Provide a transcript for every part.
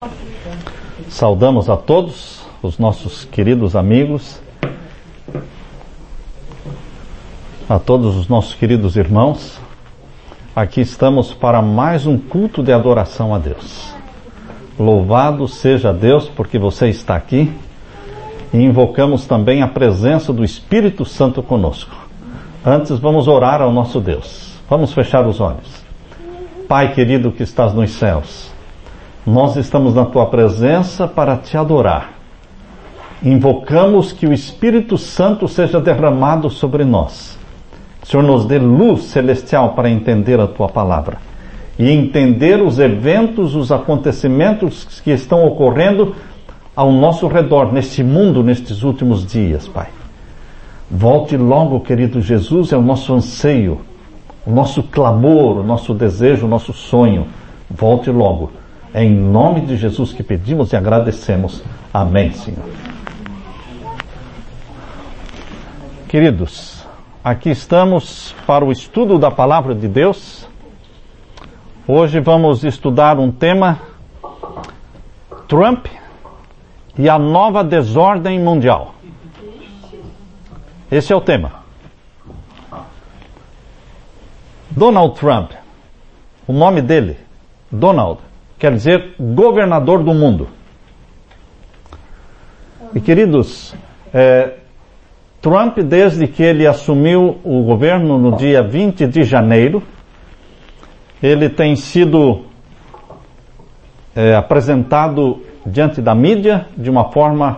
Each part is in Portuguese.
Saudamos a todos os nossos queridos amigos, a todos os nossos queridos irmãos. Aqui estamos para mais um culto de adoração a Deus. Louvado seja Deus porque você está aqui, e invocamos também a presença do Espírito Santo conosco. Antes vamos orar ao nosso Deus. Vamos fechar os olhos. Pai querido que estás nos céus, nós estamos na Tua presença para Te adorar. Invocamos que o Espírito Santo seja derramado sobre nós. Senhor, nos dê luz celestial para entender a Tua palavra e entender os eventos, os acontecimentos que estão ocorrendo ao nosso redor, neste mundo, nestes últimos dias, Pai. Volte logo, querido Jesus, é o nosso anseio, o nosso clamor, o nosso desejo, o nosso sonho. Volte logo. É em nome de Jesus que pedimos e agradecemos. Amém, Senhor. Queridos, aqui estamos para o estudo da Palavra de Deus. Hoje vamos estudar um tema: Trump e a nova desordem mundial. Esse é o tema. Donald Trump, o nome dele, Donald, quer dizer governador do mundo. E queridos, Trump, desde que ele assumiu o governo no dia 20 de janeiro, ele tem sido apresentado diante da mídia de uma forma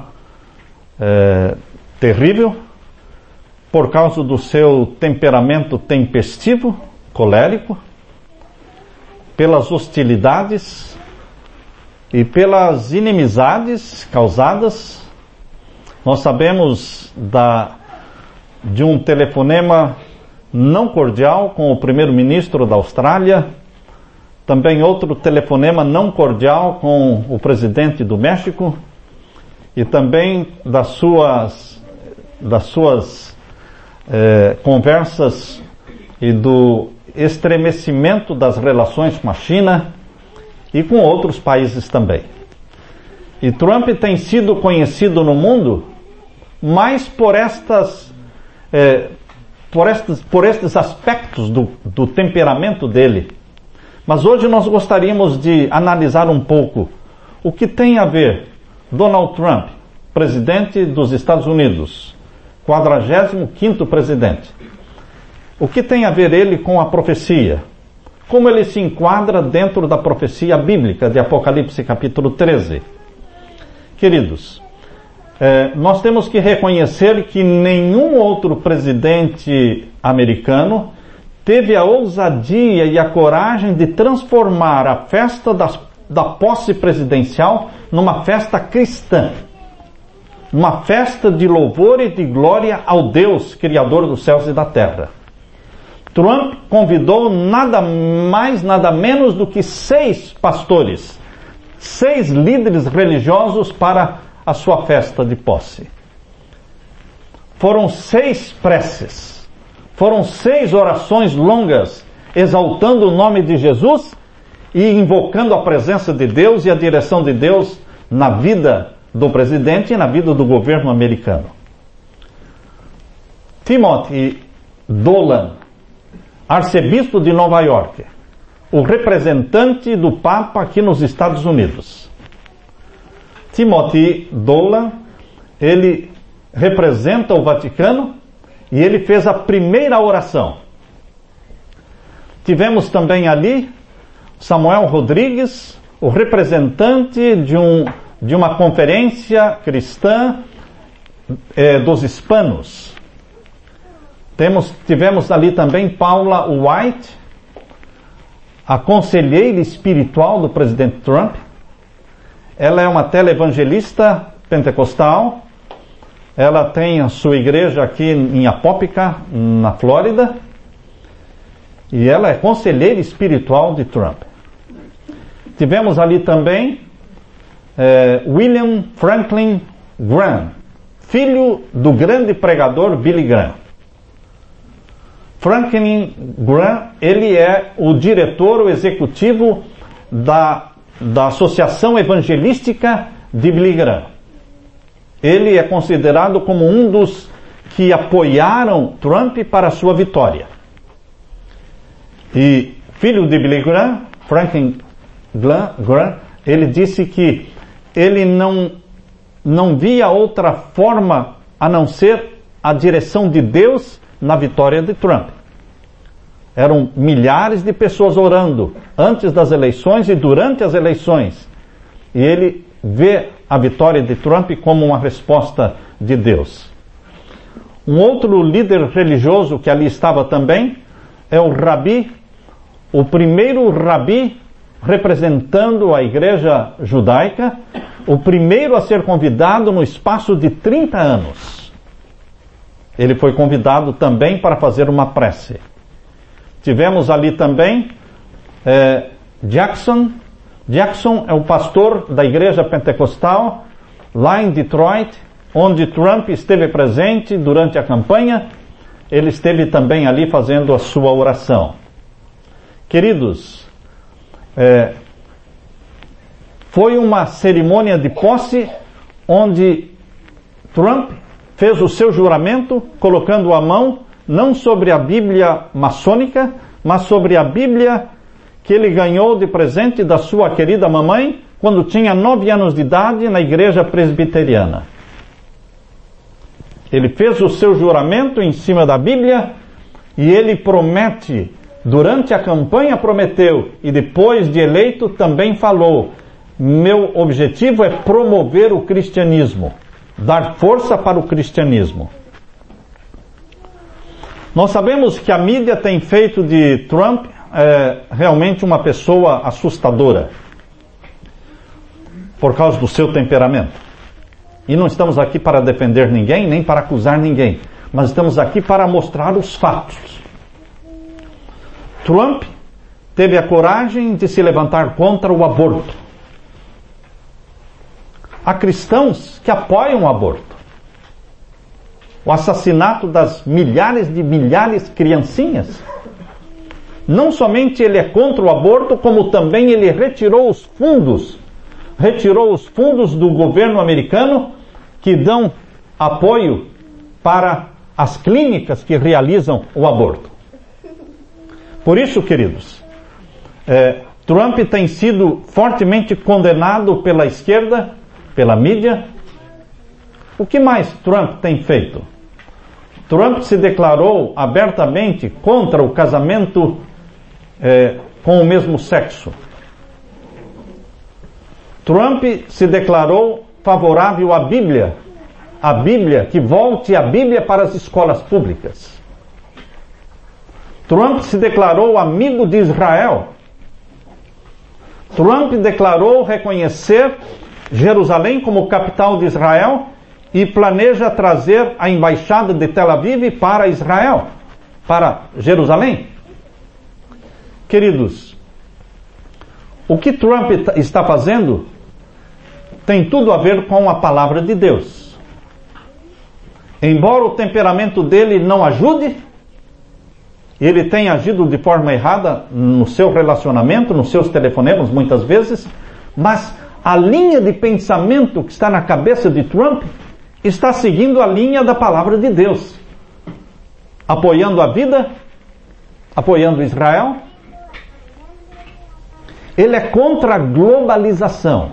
terrível, por causa do seu temperamento tempestivo, colérico, pelas hostilidades e pelas inimizades causadas. Nós sabemos de um telefonema não cordial com o primeiro-ministro da Austrália, também outro telefonema não cordial com o presidente do México, e também das suas conversas e do estremecimento das relações com a China e com outros países também. E Trump tem sido conhecido no mundo mais por estes aspectos do temperamento dele. Mas hoje nós gostaríamos de analisar um pouco o que tem a ver Donald Trump, presidente dos Estados Unidos, 45º presidente. O que tem a ver ele com a profecia? Como ele se enquadra dentro da profecia bíblica de Apocalipse capítulo 13? Queridos, nós temos que reconhecer que nenhum outro presidente americano teve a ousadia e a coragem de transformar a festa da posse presidencial numa festa cristã. Uma festa de louvor e de glória ao Deus, Criador dos céus e da terra. Trump convidou nada mais, nada menos do que 6 pastores, 6 líderes religiosos para a sua festa de posse. Foram 6 preces, foram 6 orações longas, exaltando o nome de Jesus e invocando a presença de Deus e a direção de Deus na vida do presidente e na vida do governo americano. Timothy Dolan, arcebispo de Nova York, o representante do Papa aqui nos Estados Unidos. Timothy Dolan, ele representa o Vaticano e ele fez a primeira oração. Tivemos também ali Samuel Rodrigues, o representante de uma conferência cristã dos hispanos. Tivemos ali também Paula White, a conselheira espiritual do presidente Trump. Ela é uma televangelista pentecostal. Ela tem a sua igreja aqui em Apópica, na Flórida. E ela é conselheira espiritual de Trump. Tivemos ali também William Franklin Graham, filho do grande pregador Billy Graham. Franklin Graham, ele é o diretor, o executivo da da Associação Evangelística de Billy Graham. Ele é considerado como um dos que apoiaram Trump para a sua vitória. E filho de Billy Graham, Franklin Graham, ele disse que ele não via outra forma a não ser a direção de Deus na vitória de Trump. Eram milhares de pessoas orando antes das eleições e durante as eleições. E ele vê a vitória de Trump como uma resposta de Deus. Um outro líder religioso que ali estava também é o Rabi, o primeiro Rabi representando a igreja judaica, o primeiro a ser convidado no espaço de 30 anos. Ele foi convidado também para fazer uma prece. Tivemos ali também Jackson. Jackson é o pastor da igreja pentecostal lá em Detroit, onde Trump esteve presente durante a campanha. Ele esteve também ali fazendo a sua oração. Queridos, foi uma cerimônia de posse onde Trump fez o seu juramento colocando a mão não sobre a Bíblia maçônica, mas sobre a Bíblia que ele ganhou de presente da sua querida mamãe quando tinha 9 anos de idade na igreja presbiteriana. Ele fez o seu juramento em cima da Bíblia e ele promete, durante a campanha prometeu e depois de eleito também falou: meu objetivo é promover o cristianismo, dar força para o cristianismo. Nós sabemos que a mídia tem feito de Trump realmente uma pessoa assustadora por causa do seu temperamento. E não estamos aqui para defender ninguém, nem para acusar ninguém, mas estamos aqui para mostrar os fatos. Trump teve a coragem de se levantar contra o aborto. Há cristãos que apoiam o aborto. O assassinato das milhares de criancinhas. Não somente ele é contra o aborto, como também ele retirou os fundos do governo americano que dão apoio para as clínicas que realizam o aborto. Por isso, queridos, Trump tem sido fortemente condenado pela esquerda, pela mídia. O que mais Trump tem feito? Trump se declarou abertamente contra o casamento com o mesmo sexo. Trump se declarou favorável à Bíblia, que volte a Bíblia para as escolas públicas. Trump se declarou amigo de Israel. Trump declarou reconhecer Jerusalém como capital de Israel e planeja trazer a embaixada de Tel Aviv para Israel, para Jerusalém. Queridos, o que Trump está fazendo tem tudo a ver com a palavra de Deus. Embora o temperamento dele não ajude, ele tem agido de forma errada no seu relacionamento, nos seus telefonemas muitas vezes, mas a linha de pensamento que está na cabeça de Trump está seguindo a linha da palavra de Deus, apoiando a vida, apoiando Israel. Ele é contra a globalização.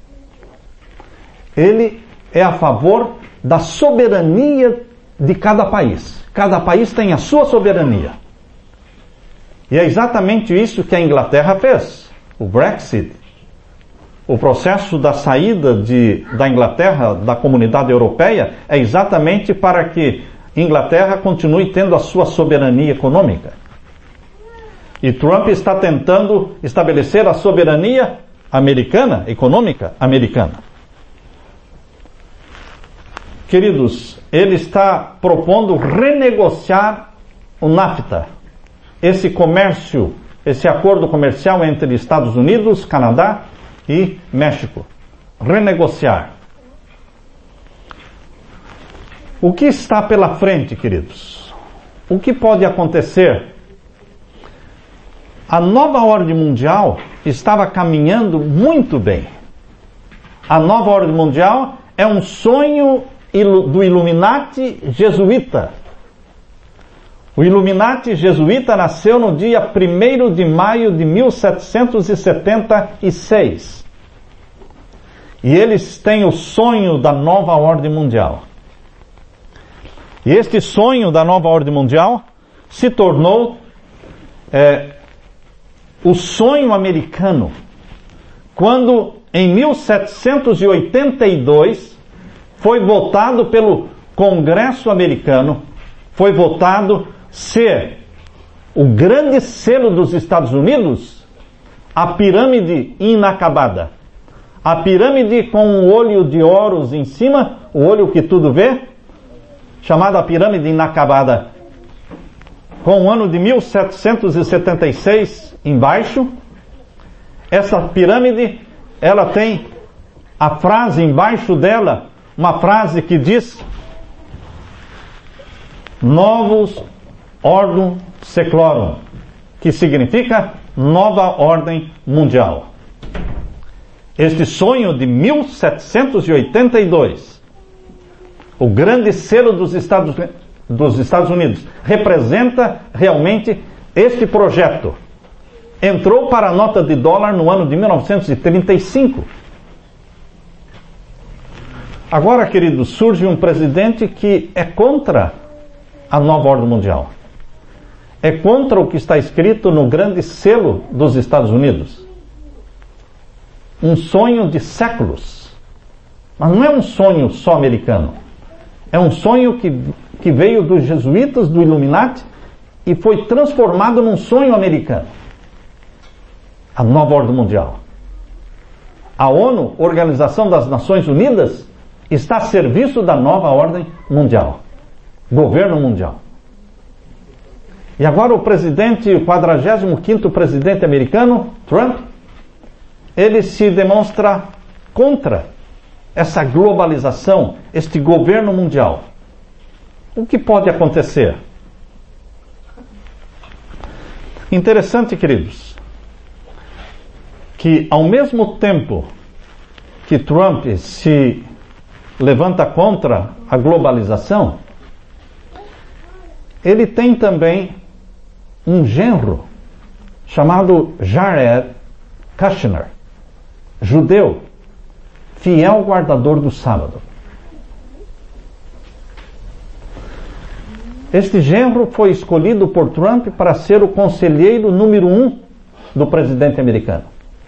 Ele é a favor da soberania de cada país. Cada país tem a sua soberania. E é exatamente isso que a Inglaterra fez. O Brexit, o processo da saída da Inglaterra da comunidade europeia, é exatamente para que Inglaterra continue tendo a sua soberania econômica. E Trump está tentando estabelecer a soberania americana, econômica americana. Queridos, ele está propondo renegociar o NAFTA, esse comércio, esse acordo comercial entre Estados Unidos, Canadá e México. Renegociar. O que está pela frente, queridos? O que pode acontecer? A nova ordem mundial estava caminhando muito bem. A nova ordem mundial é um sonho do Illuminati jesuíta. O Illuminati jesuíta nasceu no dia 1º de maio de 1776. E eles têm o sonho da nova ordem mundial. E este sonho da nova ordem mundial se tornou o sonho americano, quando em 1782 foi votado pelo Congresso americano, foi votado ser o grande selo dos Estados Unidos, a pirâmide inacabada. A pirâmide com um olho de ouros em cima, o olho que tudo vê, chamada pirâmide inacabada, com o ano de 1776 embaixo. Essa pirâmide, ela tem a frase embaixo dela, uma frase que diz: Novus Ordem Seclorum, que significa nova ordem mundial. Este sonho de 1782, o grande selo dos Estados Unidos, representa realmente este projeto. Entrou para a nota de dólar no ano de 1935. Agora, queridos, surge um presidente que é contra a nova ordem mundial. É contra o que está escrito no grande selo dos Estados Unidos. Um sonho de séculos. Mas não é um sonho só americano. É um sonho que veio dos jesuítas, do Illuminati, e foi transformado num sonho americano. A nova ordem mundial. A ONU, Organização das Nações Unidas, está a serviço da nova ordem mundial. Governo mundial. E agora o 45º presidente americano, Trump, ele se demonstra contra essa globalização, este governo mundial. O que pode acontecer? Interessante, queridos, que ao mesmo tempo que Trump se levanta contra a globalização, ele tem também um genro chamado Jared Kushner, judeu, fiel guardador do sábado. Este genro foi escolhido por Trump para ser o conselheiro número 1 do presidente americano.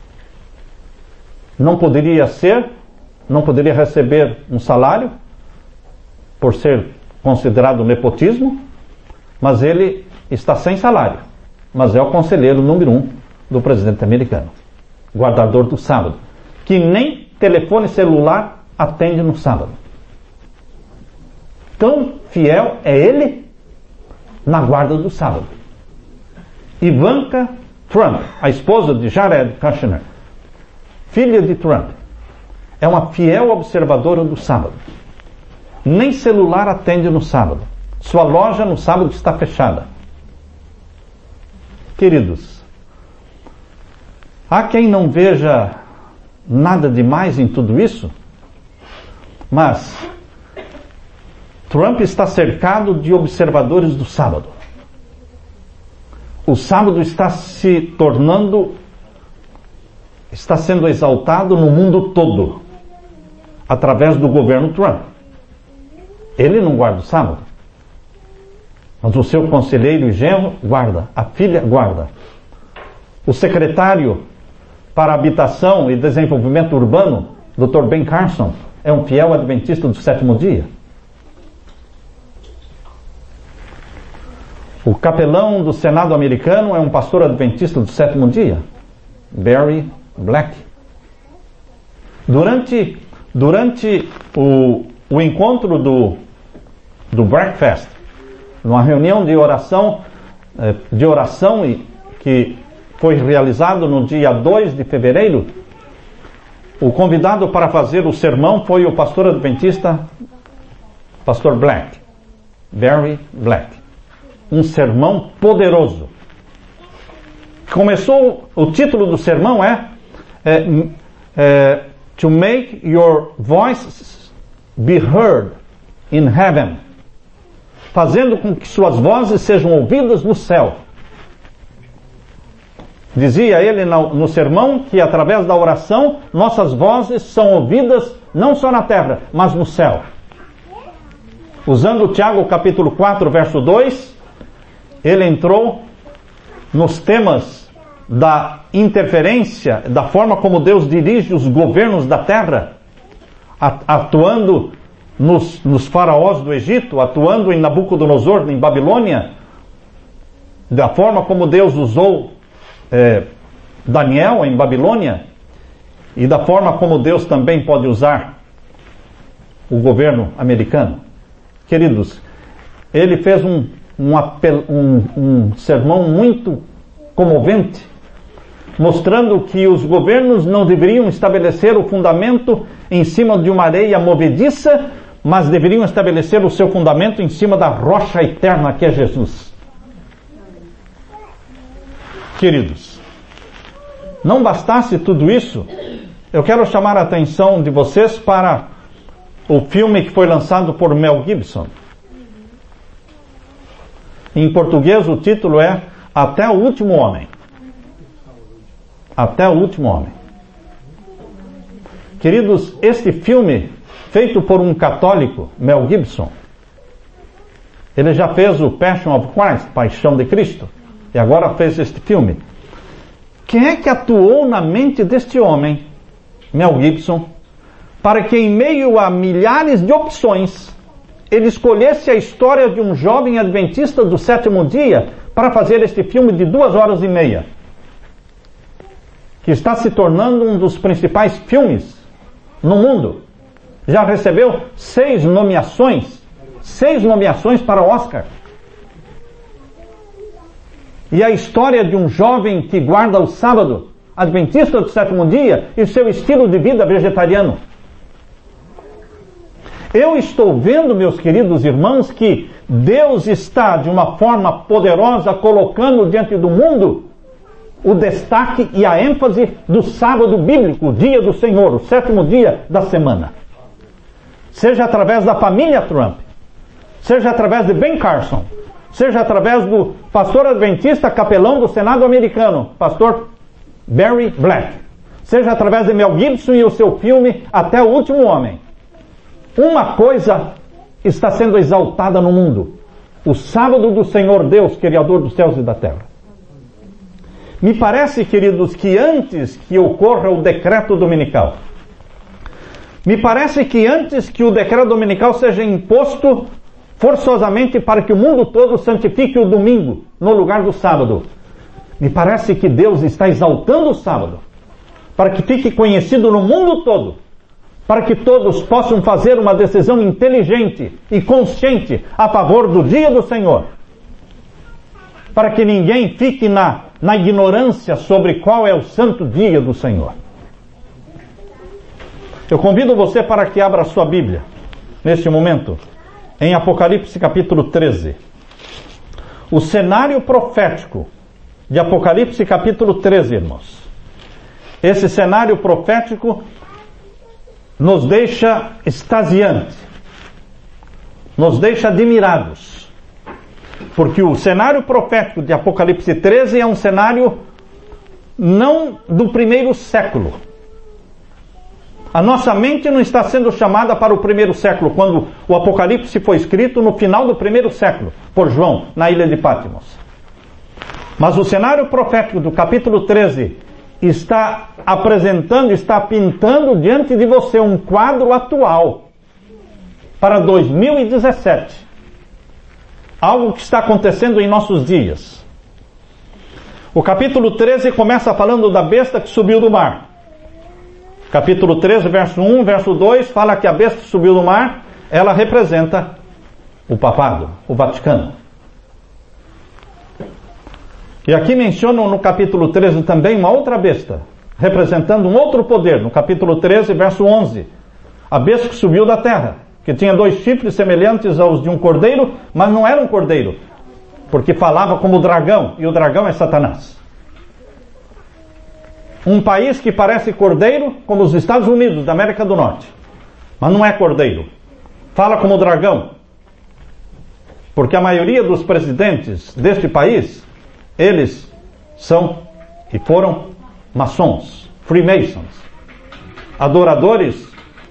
Não poderia receber um salário por ser considerado nepotismo, mas ele está sem salário, mas é o conselheiro número 1 do presidente americano, guardador do sábado, que nem telefone celular atende no sábado. Tão fiel é ele na guarda do sábado. Ivanka Trump, a esposa de Jared Kushner, filha de Trump, é uma fiel observadora do sábado. Nem celular atende no sábado. Sua loja no sábado está fechada. Queridos, há quem não veja nada demais em tudo isso, mas Trump está cercado de observadores do sábado. O sábado está sendo exaltado no mundo todo, através do governo Trump. Ele não guarda o sábado, mas o seu conselheiro e genro guarda, a filha guarda. O secretário para Habitação e Desenvolvimento Urbano, Dr. Ben Carson, é um fiel adventista do sétimo dia. O capelão do Senado americano é um pastor adventista do sétimo dia, Barry Black. Durante o encontro do breakfast, numa reunião de oração que foi realizado no dia 2 de fevereiro, o convidado para fazer o sermão foi o pastor adventista, pastor Black, Barry Black. Um sermão poderoso. Começou, o título do sermão To make your voice be heard in heaven. Fazendo com que suas vozes sejam ouvidas no céu. Dizia ele no sermão que através da oração nossas vozes são ouvidas não só na terra, mas no céu. Usando Tiago capítulo 4, verso 2, ele entrou nos temas da interferência, da forma como Deus dirige os governos da terra, atuando nos faraós do Egito, atuando em Nabucodonosor, em Babilônia, da forma como Deus usou Daniel em Babilônia, e da forma como Deus também pode usar o governo americano. Queridos, ele fez um sermão muito comovente, mostrando que os governos não deveriam estabelecer o fundamento em cima de uma areia movediça, mas deveriam estabelecer o seu fundamento em cima da rocha eterna que é Jesus. Queridos, não bastasse tudo isso, eu quero chamar a atenção de vocês para o filme que foi lançado por Mel Gibson. Em português o título é Até o Último Homem. Até o Último Homem. Queridos, este filme, feito por um católico, Mel Gibson, ele já fez o Passion of Christ, Paixão de Cristo, e agora fez este filme. Quem é que atuou na mente deste homem, Mel Gibson, para que em meio a milhares de opções, ele escolhesse a história de um jovem adventista do sétimo dia para fazer este filme de 2h30, que está se tornando um dos principais filmes no mundo. Já recebeu 6 nomeações para o Oscar. E a história de um jovem que guarda o sábado, adventista do sétimo dia, e seu estilo de vida vegetariano. Eu estou vendo, meus queridos irmãos, que Deus está, de uma forma poderosa, colocando diante do mundo o destaque e a ênfase do sábado bíblico, o dia do Senhor, o sétimo dia da semana. Seja através da família Trump, seja através de Ben Carson, seja através do pastor adventista capelão do Senado americano, pastor Barry Black, seja através de Mel Gibson e o seu filme Até o Último Homem. Uma coisa está sendo exaltada no mundo: o sábado do Senhor Deus, Criador dos céus e da terra. Me parece, queridos, que antes que ocorra o decreto dominical, me parece que antes que o decreto dominical seja imposto forçosamente para que o mundo todo santifique o domingo no lugar do sábado, me parece que Deus está exaltando o sábado para que fique conhecido no mundo todo, para que todos possam fazer uma decisão inteligente e consciente a favor do dia do Senhor, para que ninguém fique na ignorância sobre qual é o santo dia do Senhor. Eu convido você para que abra a sua Bíblia neste momento em Apocalipse capítulo 13. O cenário profético de Apocalipse capítulo 13, irmãos. Esse cenário profético nos deixa extasiantes, nos deixa admirados, porque o cenário profético de Apocalipse 13 é um cenário não do primeiro século. A nossa mente não está sendo chamada para o primeiro século, quando o Apocalipse foi escrito no final do primeiro século, por João, na ilha de Patmos. Mas o cenário profético do capítulo 13 está apresentando, está pintando diante de você um quadro atual para 2017. Algo que está acontecendo em nossos dias. O capítulo 13 começa falando da besta que subiu do mar. Capítulo 13, verso 1, verso 2, fala que a besta que subiu do mar, ela representa o papado, o Vaticano. E aqui mencionam no capítulo 13 também uma outra besta, representando um outro poder. No capítulo 13, verso 11, a besta que subiu da terra, que tinha 2 chifres semelhantes aos de um cordeiro, mas não era um cordeiro, porque falava como dragão, e o dragão é Satanás. Um país que parece cordeiro, como os Estados Unidos da América do Norte. Mas não é cordeiro. Fala como dragão. Porque a maioria dos presidentes deste país, eles são e foram maçons, freemasons, adoradores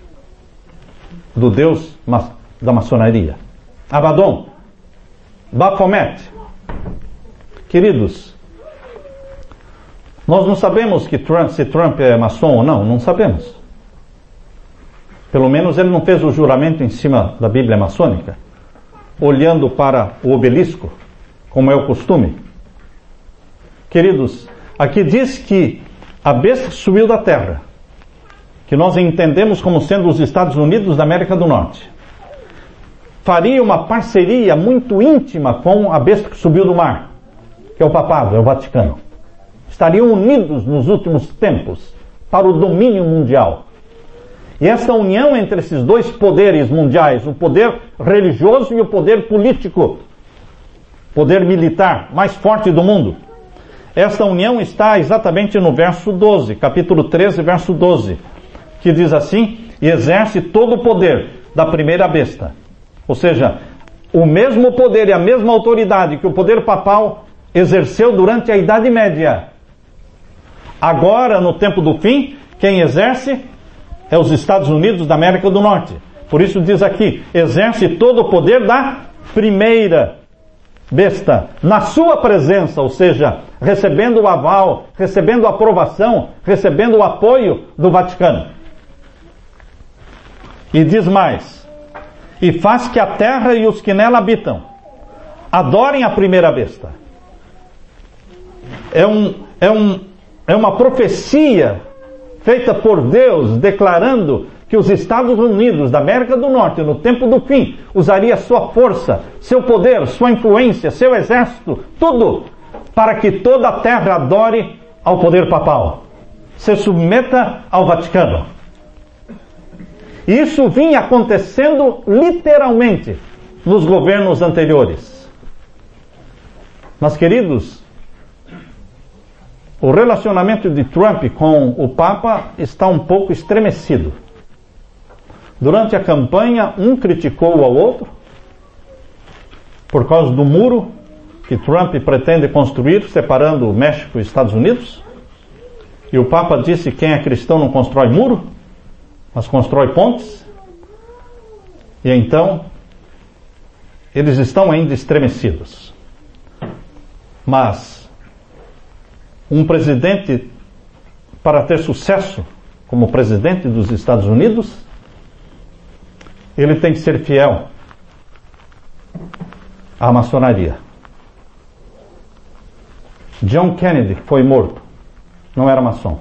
do Deus da maçonaria. Abaddon, Baphomet. Queridos, nós não sabemos se Trump é maçom ou não, não sabemos. Pelo menos ele não fez o juramento em cima da Bíblia maçônica, olhando para o obelisco, como é o costume. Queridos, aqui diz que a besta subiu da terra, que nós entendemos como sendo os Estados Unidos da América do Norte, faria uma parceria muito íntima com a besta que subiu do mar, que é o papado, é o Vaticano. Estariam unidos nos últimos tempos para o domínio mundial. E essa união entre esses dois poderes mundiais, o poder religioso e o poder político, poder militar mais forte do mundo, essa união está exatamente no verso 12, capítulo 13, verso 12, que diz assim: e exerce todo o poder da primeira besta. Ou seja, o mesmo poder e a mesma autoridade que o poder papal exerceu durante a Idade Média. Agora, no tempo do fim, quem exerce é os Estados Unidos da América do Norte. Por isso diz aqui, exerce todo o poder da primeira besta, na sua presença, ou seja, recebendo o aval, recebendo a aprovação, recebendo o apoio do Vaticano. E diz mais, e faz que a terra e os que nela habitam adorem a primeira besta. É uma profecia feita por Deus, declarando que os Estados Unidos da América do Norte, no tempo do fim, usaria sua força, seu poder, sua influência, seu exército, tudo, para que toda a terra adore ao poder papal, se submeta ao Vaticano. E isso vinha acontecendo literalmente nos governos anteriores. Mas, queridos, o relacionamento de Trump com o Papa está um pouco estremecido. Durante a campanha, um criticou ao outro por causa do muro que Trump pretende construir, separando o México e os Estados Unidos. E o Papa disse que quem é cristão não constrói muro, mas constrói pontes. E então, eles estão ainda estremecidos. Mas um presidente, para ter sucesso como presidente dos Estados Unidos, ele tem que ser fiel à maçonaria. John Kennedy foi morto, não era maçom.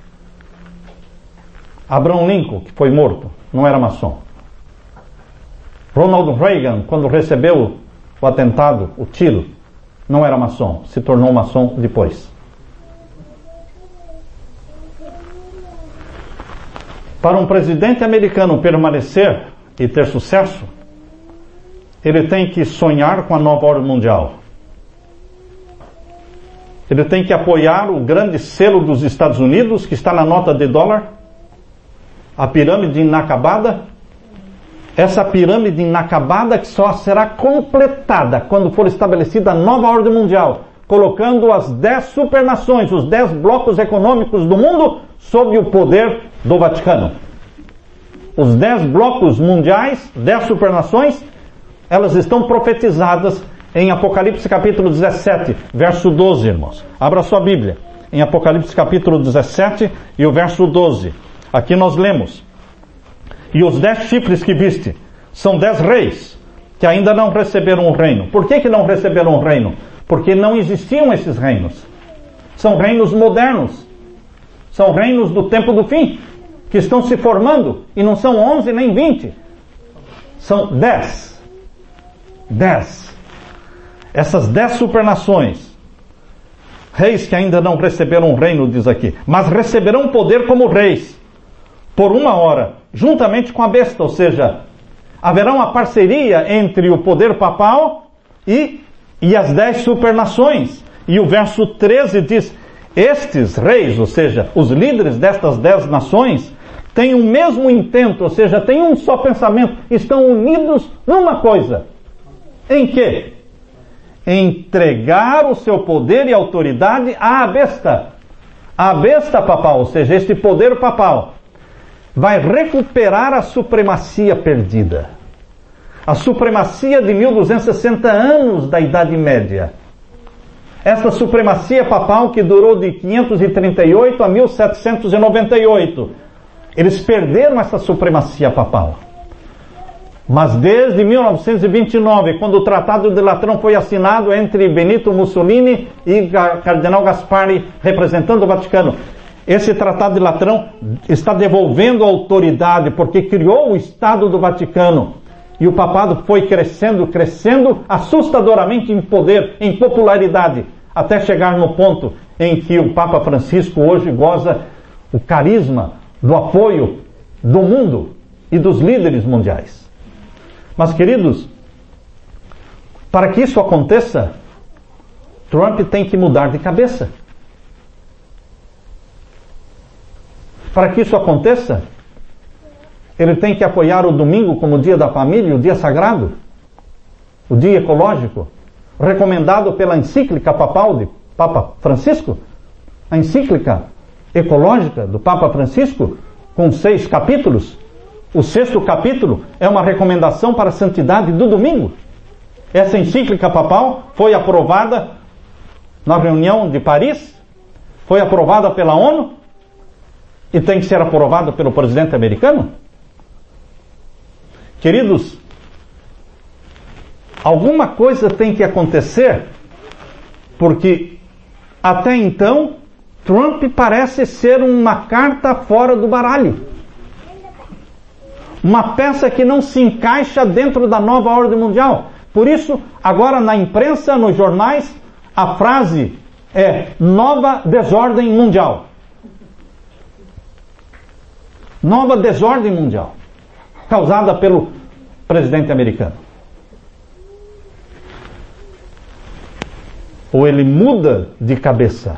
Abraham Lincoln, que foi morto, não era maçom. Ronald Reagan, quando recebeu o atentado, o tiro, não era maçom, se tornou maçom depois. Para um presidente americano permanecer e ter sucesso, ele tem que sonhar com a nova ordem mundial. Ele tem que apoiar o grande selo dos Estados Unidos, que está na nota de dólar, a pirâmide inacabada. Essa pirâmide inacabada que só será completada quando for estabelecida a nova ordem mundial, colocando as 10 supernações, os 10 blocos econômicos do mundo, sob o poder do Vaticano. Os 10 blocos mundiais, 10 supernações, elas estão profetizadas em Apocalipse capítulo 17, verso 12, irmãos. Abra sua Bíblia, em Apocalipse capítulo 17 e o verso 12. Aqui nós lemos: e os 10 chifres que viste são 10 reis que ainda não receberam o reino. Por que não receberam o reino? Porque não existiam esses reinos. São reinos modernos. São reinos do tempo do fim, que estão se formando, e não são 11 nem 20. São 10. 10. Essas 10 supernações, reis que ainda não receberam o reino, diz aqui, mas receberão poder como reis, por 1 hora, juntamente com a besta, ou seja, haverá uma parceria entre o poder papal e as 10 supernações. E o verso 13 diz: estes reis, ou seja, os líderes destas 10 nações, têm o mesmo intento, ou seja, têm um só pensamento, estão unidos numa coisa. Em quê? Entregar o seu poder e autoridade à besta. A besta papal, ou seja, este poder papal, vai recuperar a supremacia perdida. A supremacia de 1260 anos da Idade Média. Esta supremacia papal que durou de 538 a 1798. Eles perderam essa supremacia papal. Mas desde 1929, quando o Tratado de Latrão foi assinado entre Benito Mussolini e Cardeal Gasparri, representando o Vaticano, esse Tratado de Latrão está devolvendo a autoridade, porque criou o Estado do Vaticano. E o papado foi crescendo assustadoramente em poder, em popularidade, até chegar no ponto em que o Papa Francisco hoje goza o carisma do apoio do mundo e dos líderes mundiais. Mas, queridos, para que isso aconteça, Trump tem que mudar de cabeça. Para que isso aconteça, ele tem que apoiar o domingo como o dia da família, o dia sagrado, o dia ecológico, recomendado pela encíclica papal de Papa Francisco, a encíclica ecológica do Papa Francisco, com 6 capítulos. O 6º capítulo é uma recomendação para a santidade do domingo. Essa encíclica papal foi aprovada na reunião de Paris, foi aprovada pela ONU e tem que ser aprovada pelo presidente americano. Queridos, alguma coisa tem que acontecer, porque até então Trump parece ser uma carta fora do baralho. Uma peça que não se encaixa dentro da nova ordem mundial. Por isso, agora na imprensa, nos jornais, a frase é nova desordem mundial. Nova desordem mundial, causada pelo presidente americano. Ou ele muda de cabeça,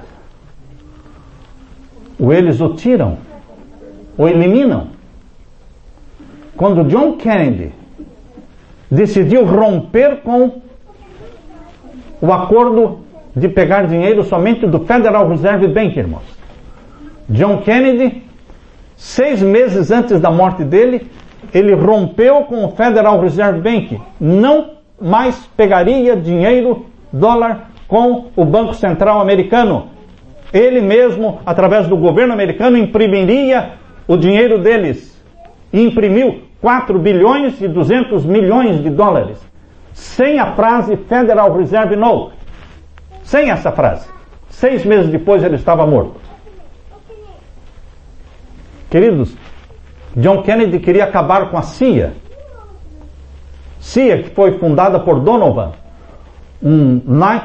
ou eles o tiram, ou eliminam. Quando John Kennedy decidiu romper com o acordo de pegar dinheiro somente do Federal Reserve Bank, irmãos. John Kennedy, 6 meses antes da morte dele, ele rompeu com o Federal Reserve Bank. Não mais pegaria dinheiro, dólar, com o Banco Central americano. Ele mesmo, através do governo americano, imprimiria o dinheiro deles. E imprimiu 4 bilhões e 200 milhões de dólares. Sem a frase Federal Reserve Note. Sem essa frase. 6 meses depois ele estava morto. Queridos, John Kennedy queria acabar com a CIA. CIA, que foi fundada por Donovan, um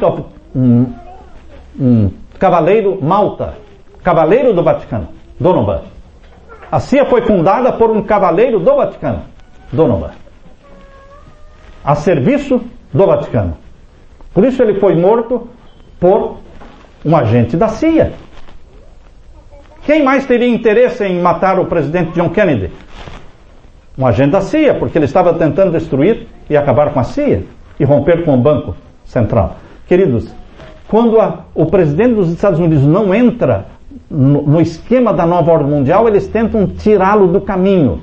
cavaleiro malta, cavaleiro do Vaticano, Donovan. A CIA foi fundada por um cavaleiro do Vaticano, Donovan, a serviço do Vaticano. Por isso ele foi morto por um agente da CIA. Quem mais teria interesse em matar o presidente John Kennedy? Um agente da CIA, porque ele estava tentando destruir e acabar com a CIA e romper com o Banco Central. Queridos, quando o presidente dos Estados Unidos não entra no esquema da nova ordem mundial, eles tentam tirá-lo do caminho.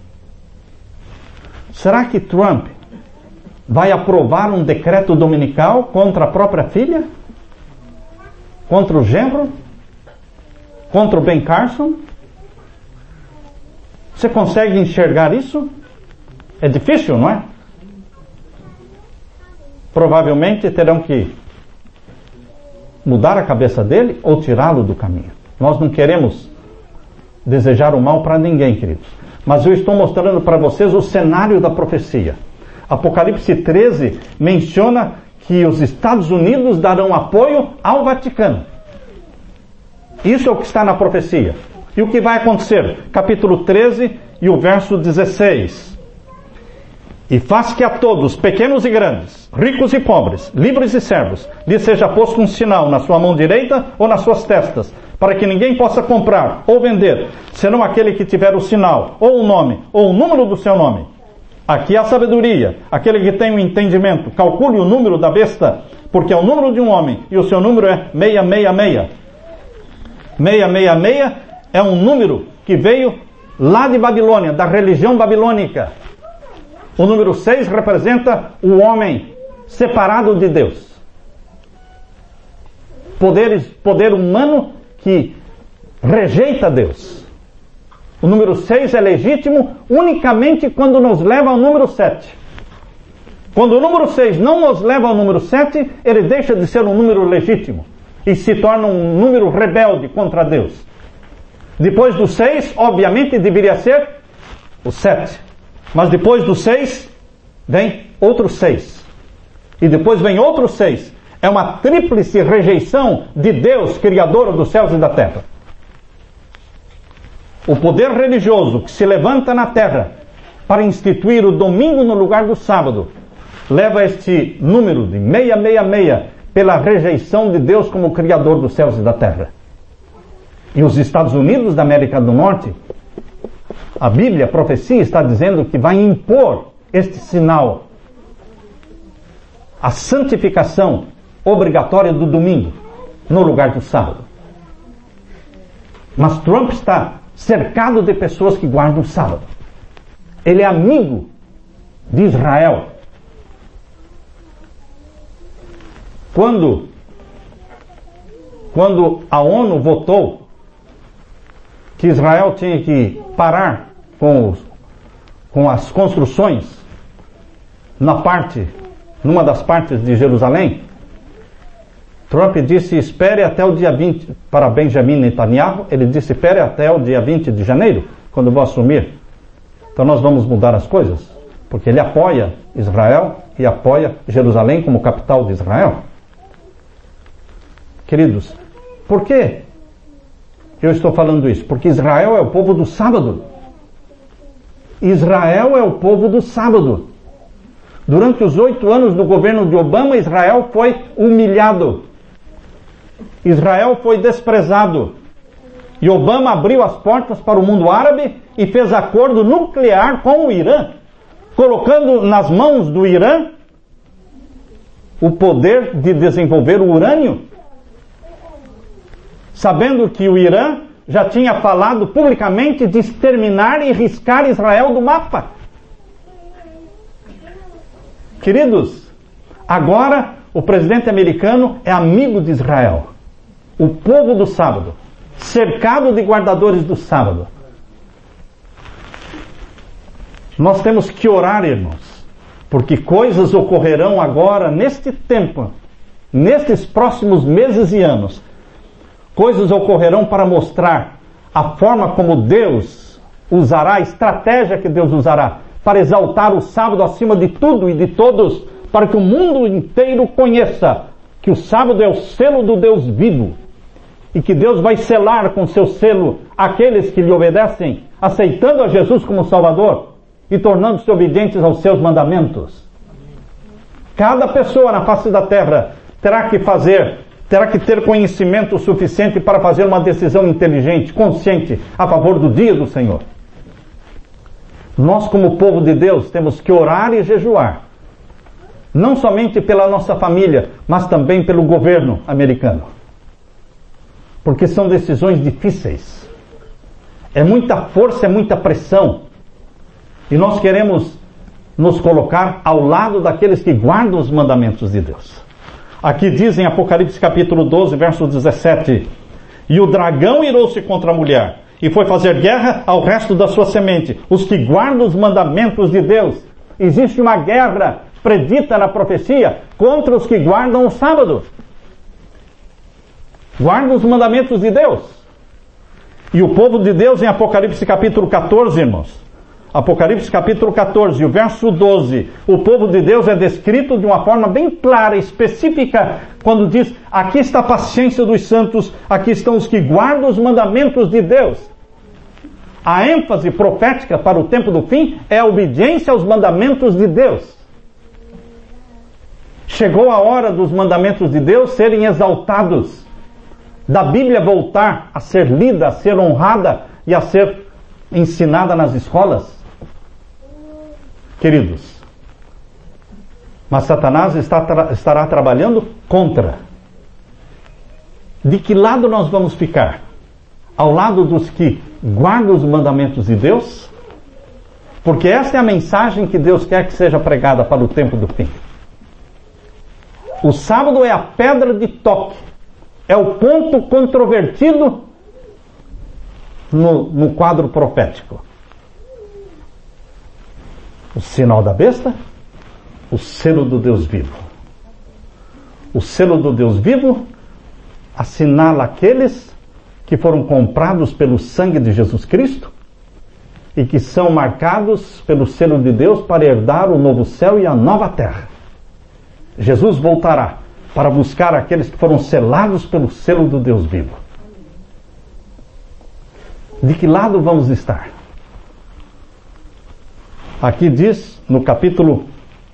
Será que Trump vai aprovar um decreto dominical contra a própria filha? Contra o genro? Contra o Ben Carson? Você consegue enxergar isso? É difícil, não é? Provavelmente terão que mudar a cabeça dele ou tirá-lo do caminho. Nós não queremos desejar o mal para ninguém, queridos. Mas eu estou mostrando para vocês o cenário da profecia. Apocalipse 13 menciona que os Estados Unidos darão apoio ao Vaticano. Isso é o que está na profecia. E o que vai acontecer? Capítulo 13 e o verso 16. E faz que a todos, pequenos e grandes, ricos e pobres, livres e servos, lhe seja posto um sinal na sua mão direita ou nas suas testas, para que ninguém possa comprar ou vender, senão aquele que tiver o sinal, ou o nome, ou o número do seu nome. Aqui há sabedoria, aquele que tem o entendimento, calcule o número da besta, porque é o número de um homem, e o seu número é 666. 666 é um número que veio lá de Babilônia, da religião babilônica. O número 6 representa o homem separado de Deus. Poder humano que rejeita Deus. O número 6 é legítimo unicamente quando nos leva ao número 7. Quando o número 6 não nos leva ao número 7, ele deixa de ser um número legítimo e se torna um número rebelde contra Deus. Depois do 6, obviamente, deveria ser o 7. Mas depois do 6, vem outro 6. E depois vem outro 6. É uma tríplice rejeição de Deus, Criador dos céus e da terra. O poder religioso que se levanta na terra para instituir o domingo no lugar do sábado, leva este número de 666 pela rejeição de Deus como Criador dos céus e da terra. E os Estados Unidos da América do Norte, a Bíblia, a profecia está dizendo que vai impor este sinal, a santificação obrigatória do domingo no lugar do sábado. Mas Trump está cercado de pessoas que guardam o sábado. Ele é amigo de Israel. Quando a ONU votou que Israel tinha que parar com as construções numa das partes de Jerusalém, Trump disse, espere até o dia 20, para Benjamin Netanyahu, ele disse, espere até o dia 20 de janeiro, quando eu vou assumir. Então nós vamos mudar as coisas, porque ele apoia Israel e apoia Jerusalém como capital de Israel. Queridos, por que eu estou falando isso? Porque Israel é o povo do sábado. Israel é o povo do sábado. Durante os 8 anos do governo de Obama, Israel foi humilhado. Israel foi desprezado. E Obama abriu as portas para o mundo árabe e fez acordo nuclear com o Irã, colocando nas mãos do Irã o poder de desenvolver o urânio, sabendo que o Irã já tinha falado publicamente de exterminar e riscar Israel do mapa. Queridos, agora o presidente americano é amigo de Israel, o povo do sábado, cercado de guardadores do sábado. Nós temos que orar, irmãos, porque coisas ocorrerão agora, neste tempo, nestes próximos meses e anos. Coisas ocorrerão para mostrar a forma como Deus usará, a estratégia que Deus usará para exaltar o sábado acima de tudo e de todos, para que o mundo inteiro conheça que o sábado é o selo do Deus vivo e que Deus vai selar com seu selo aqueles que lhe obedecem, aceitando a Jesus como Salvador e tornando-se obedientes aos seus mandamentos. Cada pessoa na face da terra terá que ter conhecimento suficiente para fazer uma decisão inteligente, consciente, a favor do dia do Senhor. Nós, como povo de Deus, temos que orar e jejuar, não somente pela nossa família, mas também pelo governo americano, porque são decisões difíceis, é muita força, é muita pressão, e nós queremos nos colocar ao lado daqueles que guardam os mandamentos de Deus. Aqui diz em Apocalipse capítulo 12, verso 17, e o dragão irou-se contra a mulher, e foi fazer guerra ao resto da sua semente, os que guardam os mandamentos de Deus. Existe uma guerra predita na profecia contra os que guardam o sábado. Guardam os mandamentos de Deus. E o povo de Deus em Apocalipse capítulo 14, irmãos. Apocalipse capítulo 14, o verso 12, o povo de Deus é descrito de uma forma bem clara, específica, quando diz, aqui está a paciência dos santos, aqui estão os que guardam os mandamentos de Deus. A ênfase profética para o tempo do fim é a obediência aos mandamentos de Deus. Chegou a hora dos mandamentos de Deus serem exaltados, da Bíblia voltar a ser lida, a ser honrada e a ser ensinada nas escolas. Queridos, mas Satanás estará trabalhando contra. De que lado nós vamos ficar? Ao lado dos que guardam os mandamentos de Deus? Porque essa é a mensagem que Deus quer que seja pregada para o tempo do fim. O sábado é a pedra de toque, é o ponto controvertido no quadro profético. O sinal da besta, o selo do Deus vivo. O selo do Deus vivo assinala aqueles que foram comprados pelo sangue de Jesus Cristo e que são marcados pelo selo de Deus para herdar o novo céu e a nova terra. Jesus voltará para buscar aqueles que foram selados pelo selo do Deus vivo. De que lado vamos estar? Aqui diz no capítulo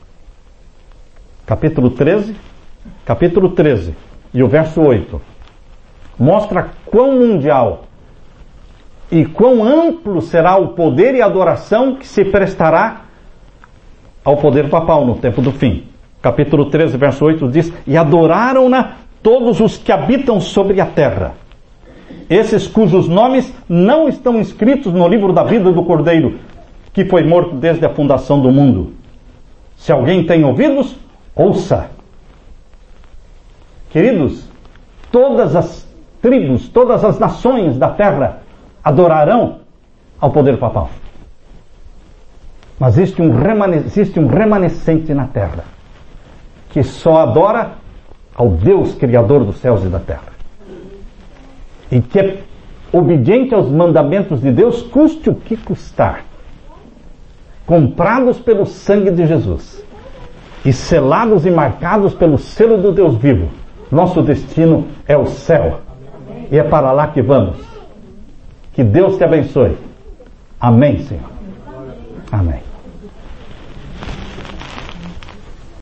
13 e o verso 8, mostra quão mundial e quão amplo será o poder e a adoração que se prestará ao poder papal no tempo do fim. Capítulo 13, verso 8 diz: e adoraram-na todos os que habitam sobre a terra, esses cujos nomes não estão escritos no livro da vida do Cordeiro, que foi morto desde a fundação do mundo. Se alguém tem ouvidos, ouça. Queridos, todas as tribos, todas as nações da terra adorarão ao poder papal. Mas existe um remanescente na terra que só adora ao Deus Criador dos céus e da terra. E que é obediente aos mandamentos de Deus, custe o que custar. Comprados pelo sangue de Jesus e selados e marcados pelo selo do Deus vivo, nosso destino é o céu. E é para lá que vamos. Que Deus te abençoe. Amém, Senhor. Amém.